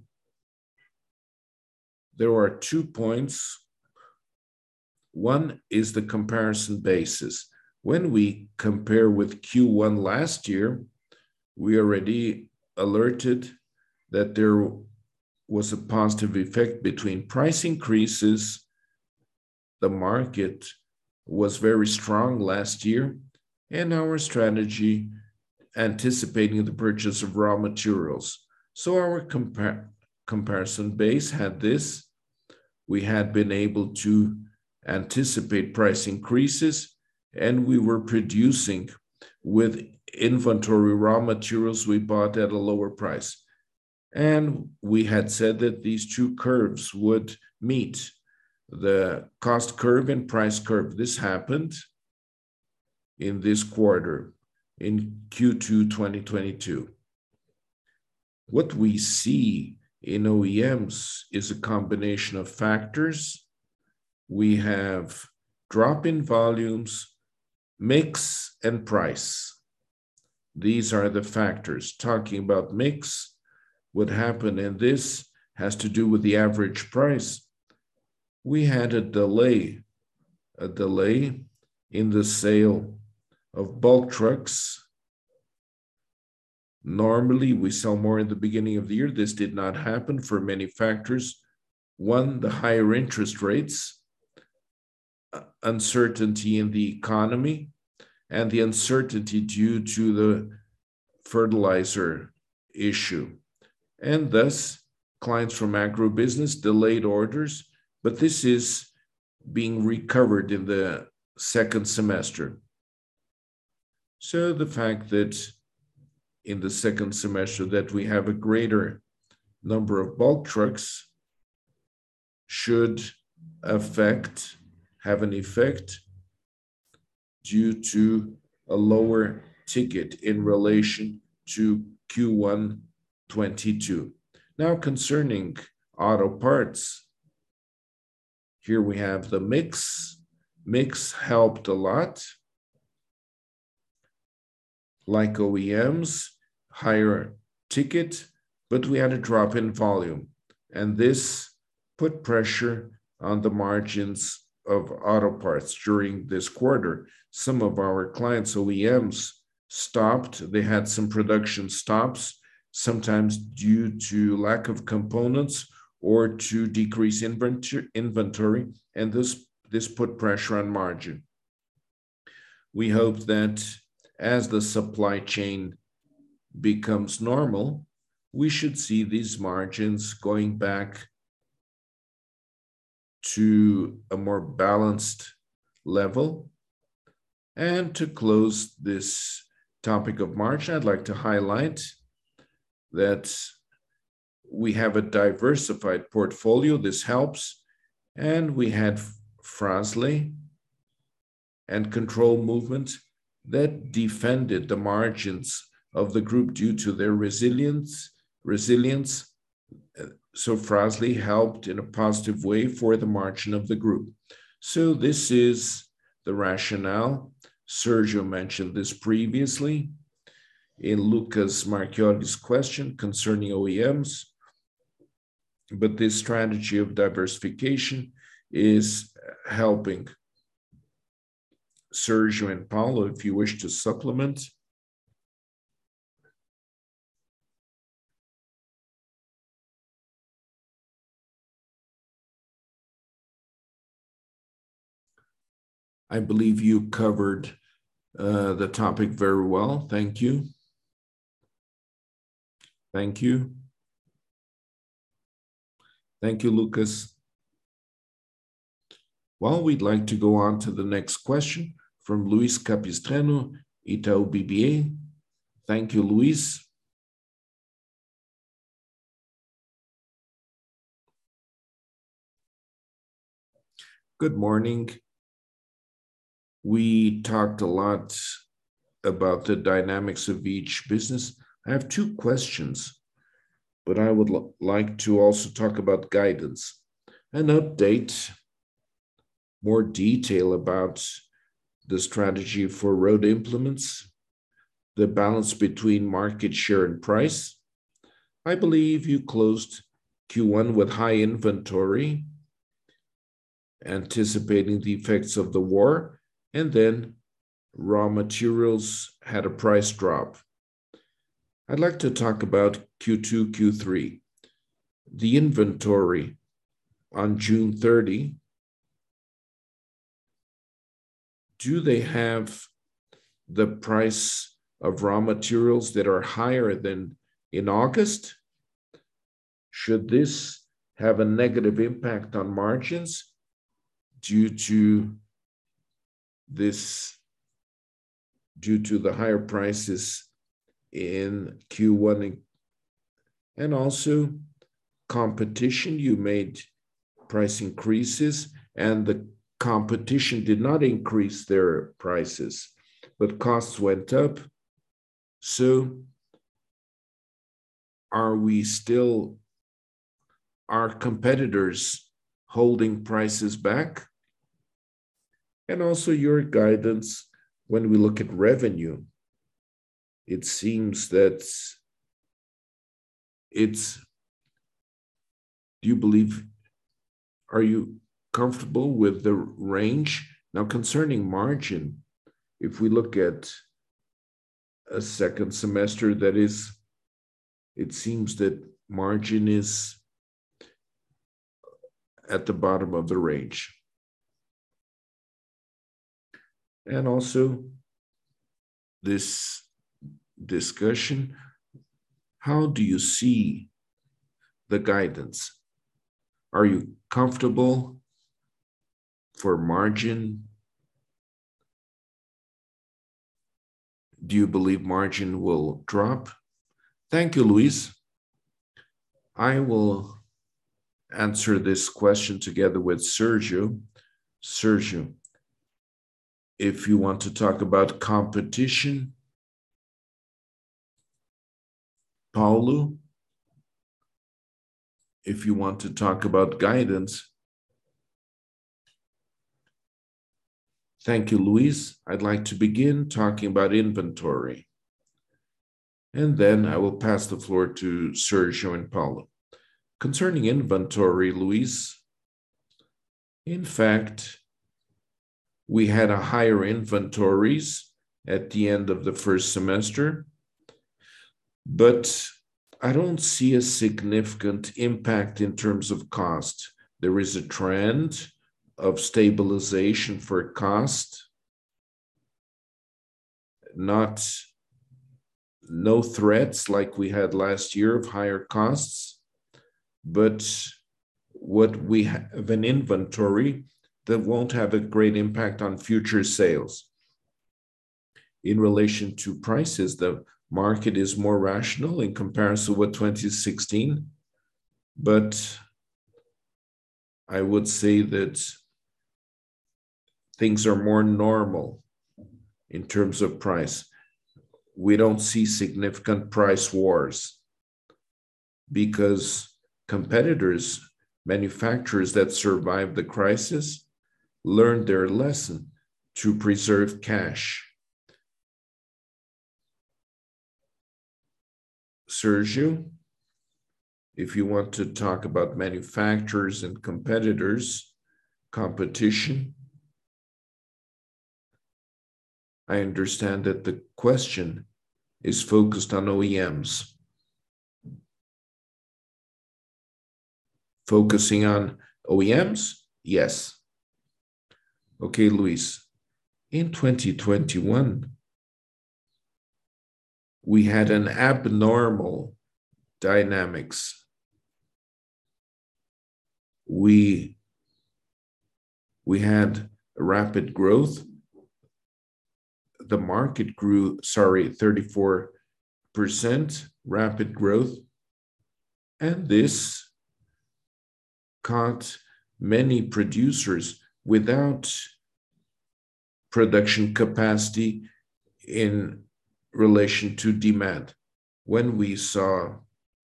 there are 2 points. One is the comparison basis. When we compare with Q1 last year, we already alerted that there was a positive effect between price increases. The market was very strong last year, and our strategy anticipating the purchase of raw materials. So our comparison base had this. We had been able to anticipate price increases, and we were producing with inventory raw materials we bought at a lower price. And we had said that these 2 curves would meet, the cost curve and price curve. This happened in this quarter, in Q2 2022. What we see in OEMs is a combination of factors. We have drop in volumes, mix, and price. These are the factors. Talking about mix, what happened in this has to do with the average price. We had a delay in the sale of bulk trucks. Normally, we sell more in the beginning of the year. This did not happen for many factors. One, the higher interest rates, uncertainty in the economy, and the uncertainty due to the fertilizer issue. And thus, clients from agribusiness delayed orders, but this is being recovered in the second semester. So the fact that in the second semester that we have a greater number of bulk trucks should have an effect due to a lower ticket in relation to Q1 22. Now concerning auto parts, here we have the mix. Mix helped a lot. Like OEMs, higher ticket, but we had a drop in volume. And this put pressure on the margins of auto parts during this quarter. Some of our clients, OEMs, stopped. They had some production stops, sometimes due to lack of components or to decrease inventory, and this put pressure on margin. We hope that as the supply chain becomes normal, we should see these margins going back to a more balanced level. And to close this topic of margin, I'd like to highlight that we have a diversified portfolio. This helps. And we had Fras-le and Control Movement that defended the margins of the group due to their resilience. So Fras-le helped in a positive way for the margin of the group. So this is the rationale. Sergio mentioned this previously in Lucas Marchioli's question concerning OEMs, but this strategy of diversification is helping. Sergio and Paulo, if you wish to supplement. I believe you covered the topic very well. Thank you. Thank you. Thank you, Lucas. Well, we'd like to go on to the next question from Luis Capistrano, Itaú BBA. Thank you, Luis. Good morning. We talked a lot about the dynamics of each business. I have two questions, but I would like to also talk about guidance, an update, more detail about the strategy for road implements, the balance between market share and price. I believe you closed Q1 with high inventory, anticipating the effects of the war, and then raw materials had a price drop. I'd like to talk about Q2, Q3. The inventory on June 30, do they have the price of raw materials that are higher than in August? Should this have a negative impact on margins due to the higher prices in Q1? And also competition, you made price increases and the competition did not increase their prices, but costs went up. So are competitors holding prices back? And also your guidance when we look at revenue, it seems that are you comfortable with the range? Now, concerning margin, if we look at a second semester, it seems that margin is at the bottom of the range. And also this discussion, how do you see the guidance? Are you comfortable for margin? Do you believe margin will drop? Thank you, Luis. I will answer this question together with Sergio. Sergio, if you want to talk about competition, Paulo, if you want to talk about guidance. Thank you, Luis. I'd like to begin talking about inventory. And then I will pass the floor to Sergio and Paulo. Concerning inventory, Luis, in fact, we had a higher inventories at the end of the first semester, but I don't see a significant impact in terms of cost. There is a trend of stabilization for cost, no threats like we had last year of higher costs, but what we have an inventory that won't have a great impact on future sales. In relation to prices, the market is more rational in comparison with 2016. but I would say that things are more normal in terms of price. We don't see significant price wars because competitors, manufacturers that survived the crisis, learned their lesson to preserve cash. Sergio, if you want to talk about manufacturers and competitors, competition, I understand that the question is focused on OEMs. Focusing on OEMs? Yes. Okay, Luis. In 2021, we had an abnormal dynamics. We had rapid growth. The market grew, 34% rapid growth. And this caught many producers without production capacity in relation to demand. When we saw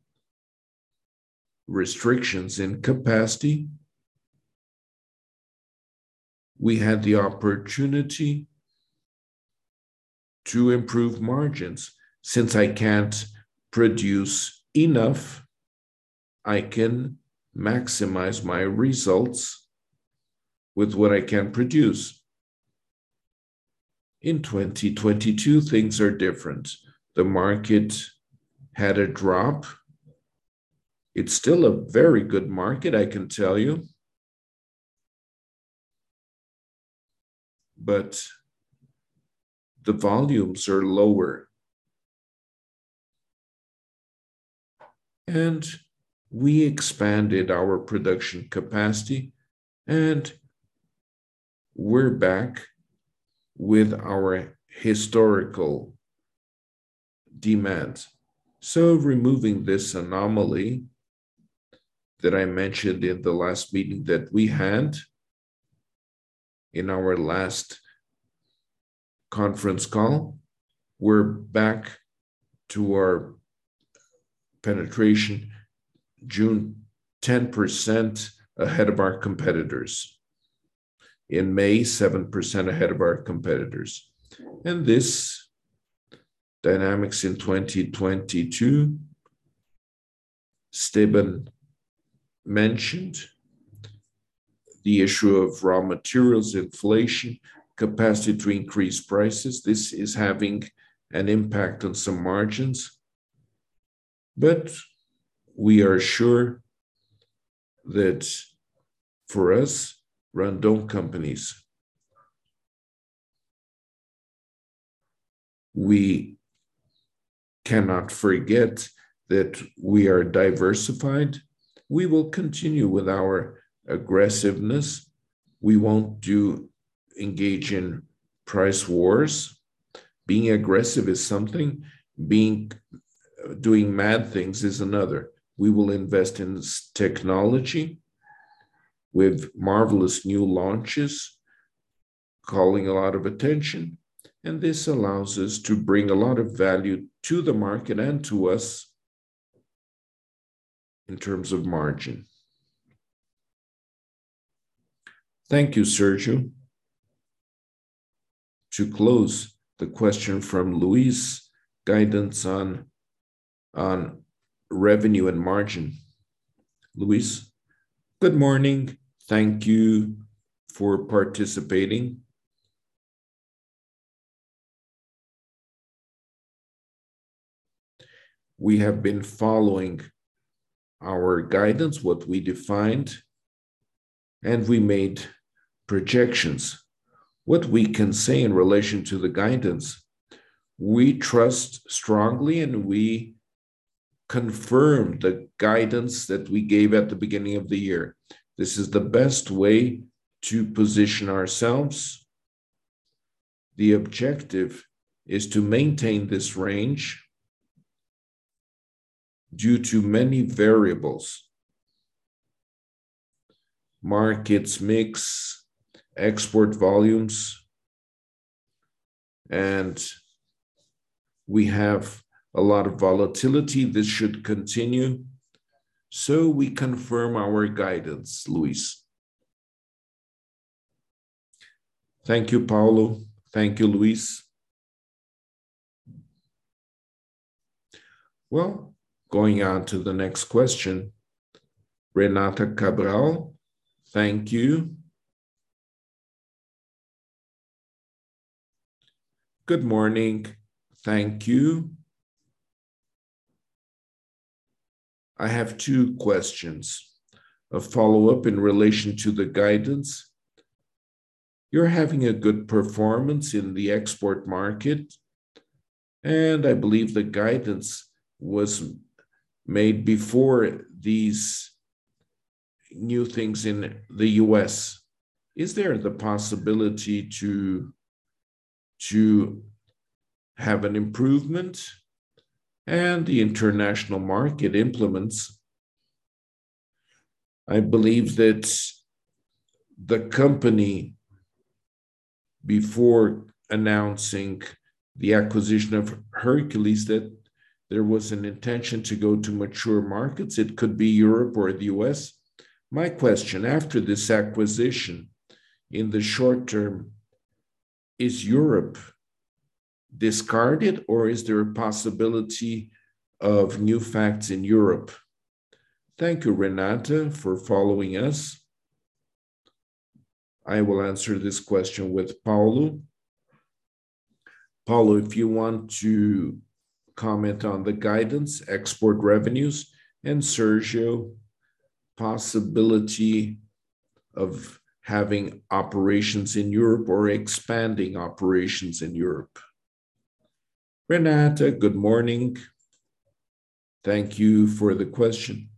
restrictions in capacity, we had the opportunity to improve margins. Since I can't produce enough, I can maximize my results with what I can produce. In 2022, things are different. The market had a drop. It's still a very good market, I can tell you. But the volumes are lower. And we expanded our production capacity, and we're back with our historical demand. So removing this anomaly that I mentioned in the last meeting that we had, in our last conference call, we're back to our penetration June 10% ahead of our competitors. In May, 7% ahead of our competitors. And this dynamics in 2022, Esteban mentioned the issue of raw materials, inflation, capacity to increase prices. This is having an impact on some margins, but we are sure that for us, Randon companies, we cannot forget that we are diversified. We will continue with our aggressiveness. We won't engage in price wars. Being aggressive is something, doing mad things is another. We will invest in technology with marvelous new launches, calling a lot of attention, and this allows us to bring a lot of value to the market and to us in terms of margin. Thank you, Sergio. To close, the question from Luis, guidance on revenue and margin. Luis, good morning. Thank you for participating. We have been following our guidance, what we defined, and we made projections. What we can say in relation to the guidance, we trust strongly and we confirm the guidance that we gave at the beginning of the year. This is the best way to position ourselves. The objective is to maintain this range due to many variables markets mix, export volumes, and we have a lot of volatility. This should continue. So we confirm our guidance, Luis. Thank you, Paulo. Thank you, Luis. Well, going on to the next question. Renata Cabral, thank you. Good morning. Thank you. I have two questions. A follow-up in relation to the guidance. You're having a good performance in the export market, and I believe the guidance was made before these new things in the US. Is there the possibility to have an improvement and the international market implements? I believe that the company, before announcing the acquisition of Hercules, that there was an intention to go to mature markets. It could be Europe or the US. My question, after this acquisition, in the short term, is Europe discarded, or is there a possibility of new facts in Europe? Thank you, Renata, for following us. I will answer this question with Paulo. Paulo, if you want to comment on the guidance, export revenues, and Sergio, possibility of having operations in Europe or expanding operations in Europe. Renata, good morning. Thank you for the question.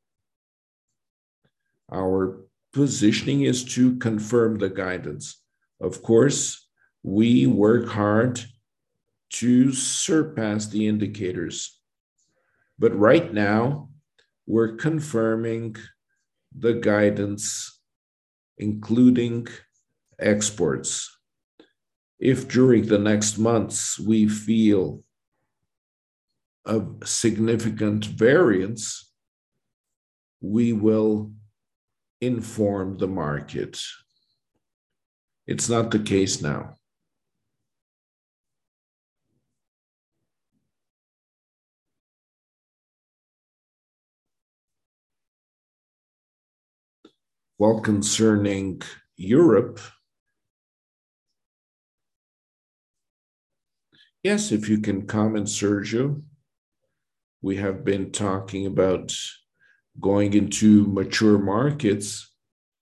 Our positioning is to confirm the guidance. Of course, we work hard to surpass the indicators. But right now, we're confirming the guidance, including exports. If during the next months we feel a significant variance, we will inform the market. It's not the case now. Well, concerning Europe, yes, if you can comment, Sergio. We have been talking about going into mature markets.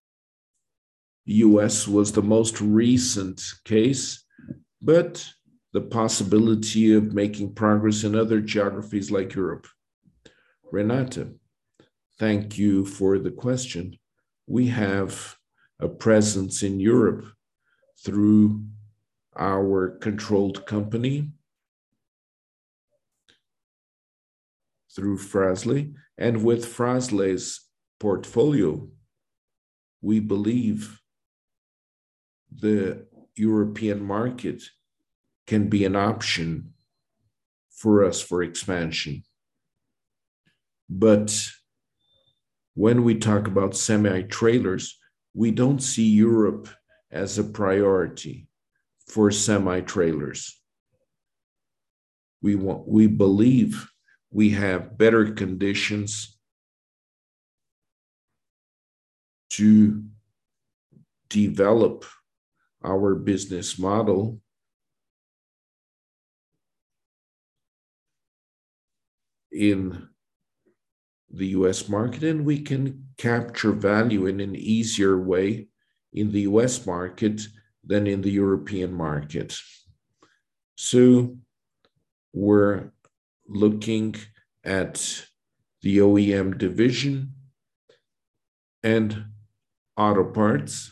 US was the most recent case, but the possibility of making progress in other geographies like Europe. Renata, thank you for the question. We have a presence in Europe through our controlled company, through Fras-le, and with Fras-le's portfolio, we believe the European market can be an option for us for expansion. But when we talk about semi-trailers, we don't see Europe as a priority for semi-trailers. We believe we have better conditions to develop our business model in the US market, and we can capture value in an easier way in the US market than in the European market. So we're looking at the OEM division and auto parts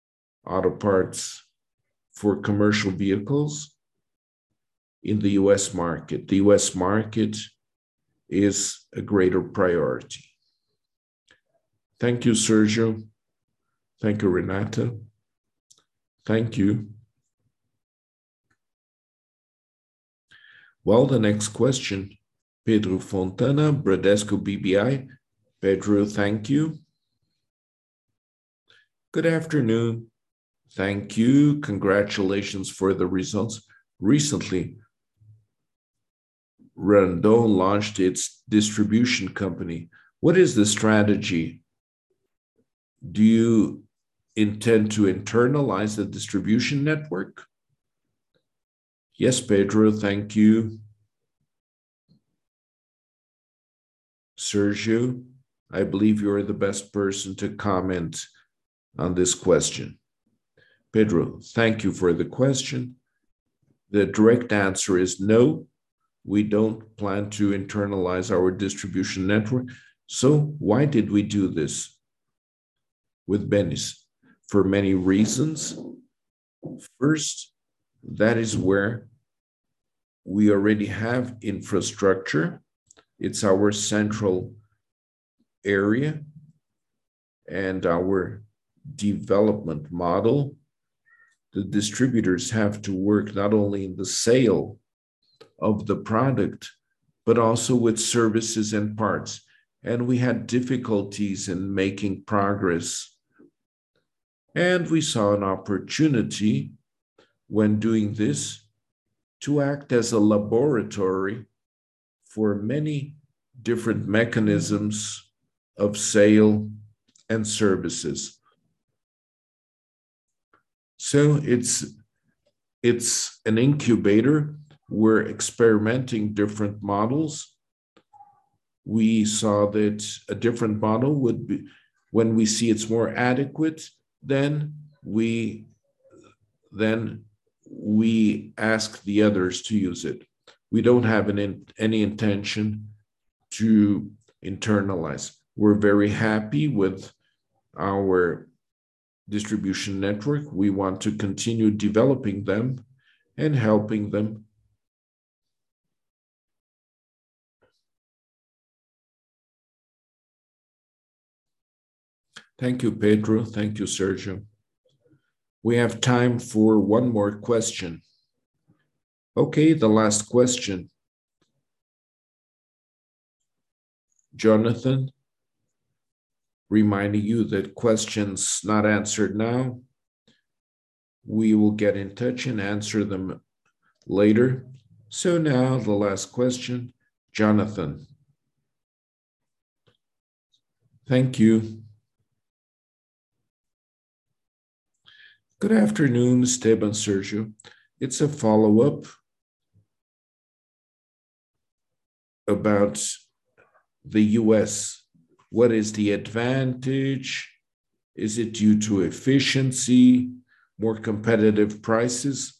for commercial vehicles in the US market. The US market is a greater priority. Thank you, Sergio. Thank you, Renata. Thank you. Well, the next question, Pedro Fontana, Bradesco BBI. Pedro, thank you. Good afternoon. Thank you. Congratulations for the results. Recently, Randon launched its distribution company. What is the strategy? Do you intend to internalize the distribution network? Yes, Pedro, thank you. Sergio, I believe you're the best person to comment on this question. Pedro, thank you for the question. The direct answer is no. We don't plan to internalize our distribution network. So why did we do this with Bennis? For many reasons. First, that is where we already have infrastructure. It's our central area and our development model. The distributors have to work not only in the sale of the product, but also with services and parts. And we had difficulties in making progress. And we saw an opportunity when doing this to act as a laboratory for many different mechanisms of sale and services. So it's an incubator. We're experimenting different models. We saw that a different model would be, when we see it's more adequate, then we ask the others to use it. We don't have any intention to internalize. We're very happy with our distribution network. We want to continue developing them and helping them. Thank you, Pedro. Thank you, Sergio. We have time for one more question. Okay, the last question. Jonathan, reminding you that questions not answered now, we will get in touch and answer them later. So now the last question, Jonathan. Thank you. Good afternoon, Esteban, Sergio. It's a follow-up about the US. What is the advantage? Is it due to efficiency, more competitive prices?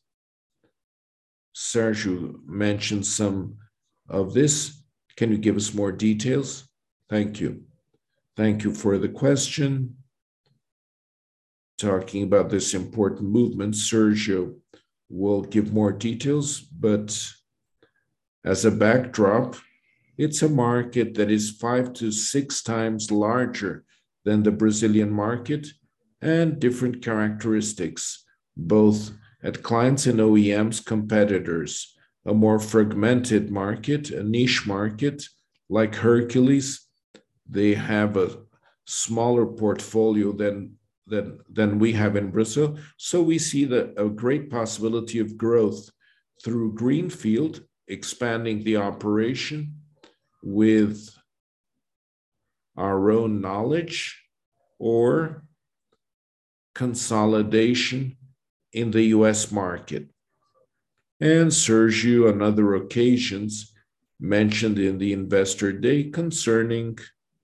Sergio mentioned some of this. Can you give us more details? Thank you. Thank you for the question. Talking about this important movement, Sergio will give more details, but as a backdrop, it's a market that is 5 to 6 times larger than the Brazilian market and different characteristics, both at clients and OEMs competitors, a more fragmented market, a niche market like Hercules. They have a smaller portfolio than we have in Brazil. So we see a great possibility of growth through greenfield, expanding the operation with our own knowledge, or consolidation in the US market. And Sergio, on other occasions, mentioned in the Investor Day concerning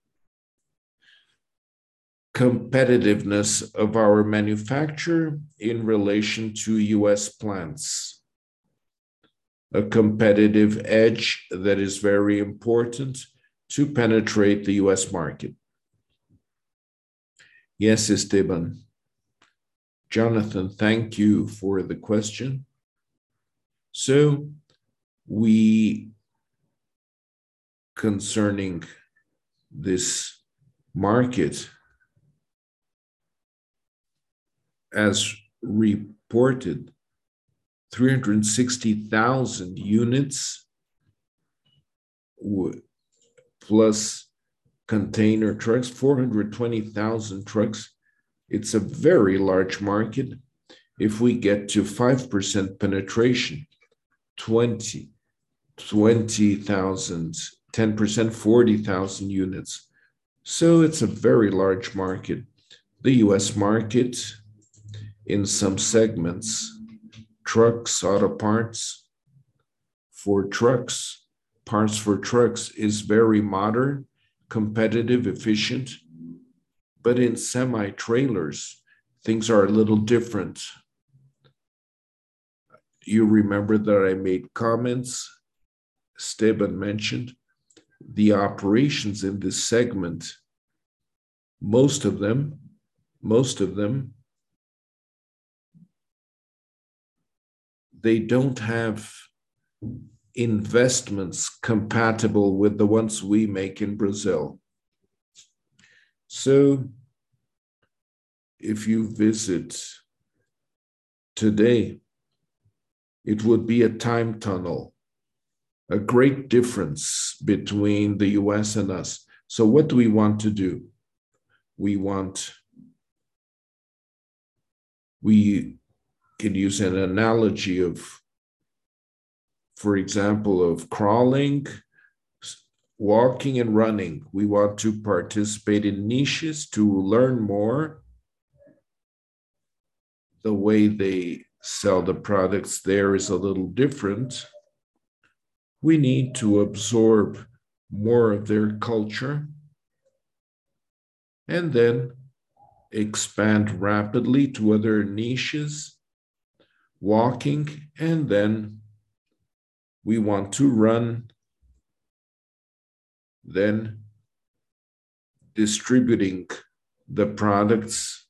competitiveness of our manufacturer in relation to US plants. A competitive edge that is very important to penetrate the US market. Yes, Esteban. Jonathan, thank you for the question. So concerning this market, as reported, 360,000 units plus container trucks, 420,000 trucks. It's a very large market. If we get to 5% penetration, 20,000, 10%, 40,000 units. So it's a very large market. The US market, in some segments, trucks, auto parts for trucks, parts for trucks is very modern, competitive, efficient. But in semi-trailers, things are a little different. You remember that I made comments, Esteban mentioned, the operations in this segment, most of them, they don't have investments compatible with the ones we make in Brazil. So if you visit today, it would be a time tunnel, a great difference between the US and us. So what do we want to do? We can use an analogy of, for example, of crawling, walking, and running. We want to participate in niches to learn more. The way they sell the products there is a little different. We need to absorb more of their culture and then expand rapidly to other niches, walking, and then we want to run, then distributing the products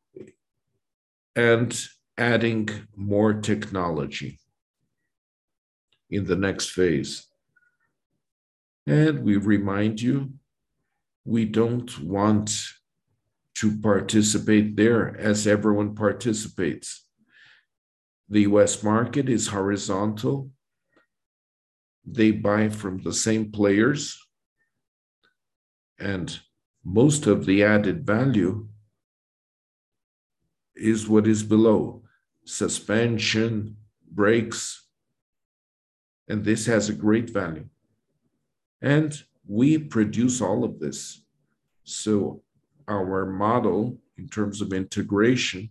and adding more technology in the next phase. And we remind you, we don't want to participate there as everyone participates. The US market is horizontal. They buy from the same players, and most of the added value is what is below: suspension, brakes, and this has a great value. And we produce all of this. So our model in terms of integration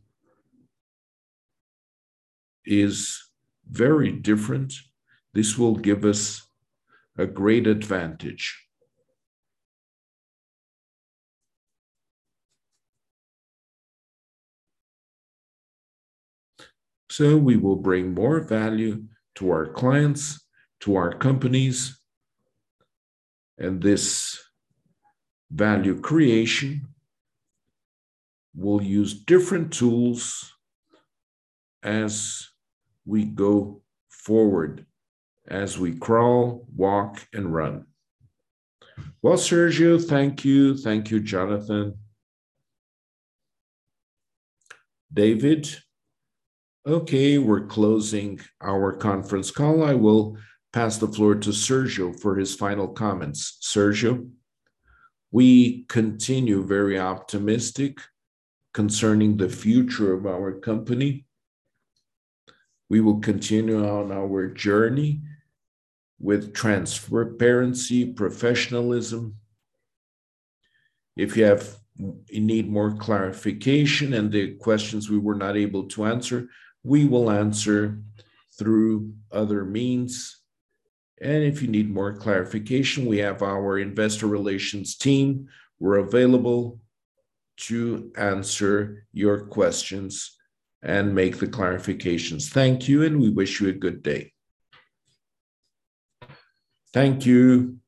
is very different. This will give us a great advantage. So we will bring more value to our clients, to our companies, and this value creation will use different tools as we go forward, as we crawl, walk, and run. Well, Sergio, thank you. Thank you, Jonathan. David? Okay, we're closing our conference call. I will pass the floor to Sergio for his final comments. Sergio? We continue very optimistic concerning the future of our company. We will continue on our journey with transparency, professionalism. If you need more clarification and the questions we were not able to answer, we will answer through other means. And if you need more clarification, we have our investor relations team. We're available to answer your questions and make the clarifications. Thank you, and we wish you a good day. Thank you.